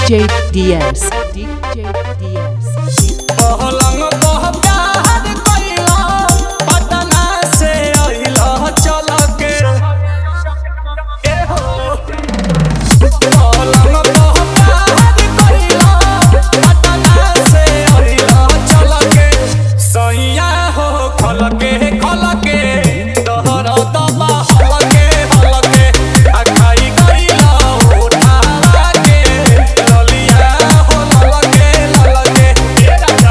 DJ DS DJ DS पहलंग पर प्यार कइला पटना से अइला चल के ए हो पहलंग पर प्यार कइला पटना से अइला चल के सैया हो खल के दहर दबा हल के आ खाई गइला उठावा के ललिया हो लल के ए राजा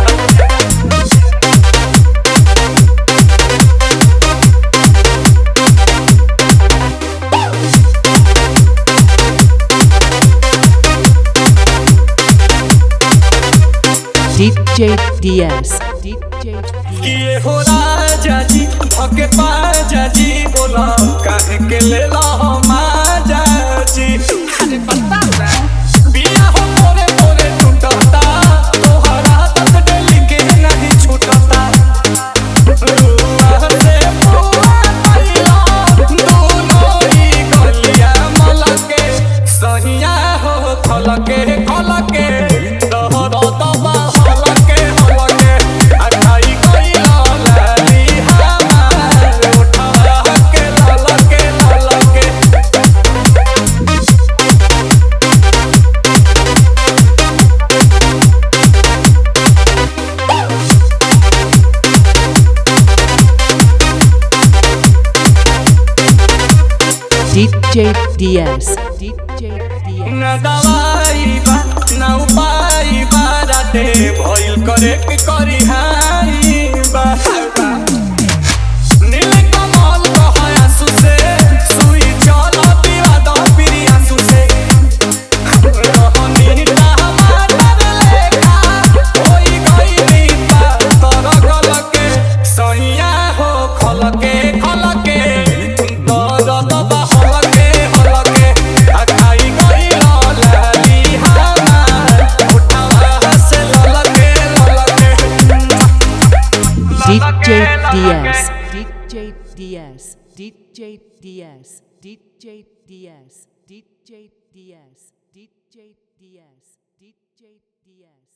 DJ DS DJ किए हो राजा जी भके पाजा जी बोला काहे के लेला हो माजा जी अरे बता ना बिया हो मोरे मोरे टूटता तोहरा दस डेली के नहीं छूटता रुआ से पुआ कइला दोनों ही गलिया मलके सहिया हो खलके दहर दबा हलके आ खाई गइला लाली हमार उठवा के ललके DJ DS DJ DS न दवाई बा न उपाय बा राते भइल करे के करी हाई बा नील कमल कह आंसू से सुई चल पीवा द पीरी आंसू से रहनी टमाटर लेखा होई गइली पातर गलके सैया हो खलके दर्द बा हलके आ खाई गइला लाली हमार उठवा से ललके DJ DS DJ DS DJ DS DJ DS DJ DS DJ DS DJ DS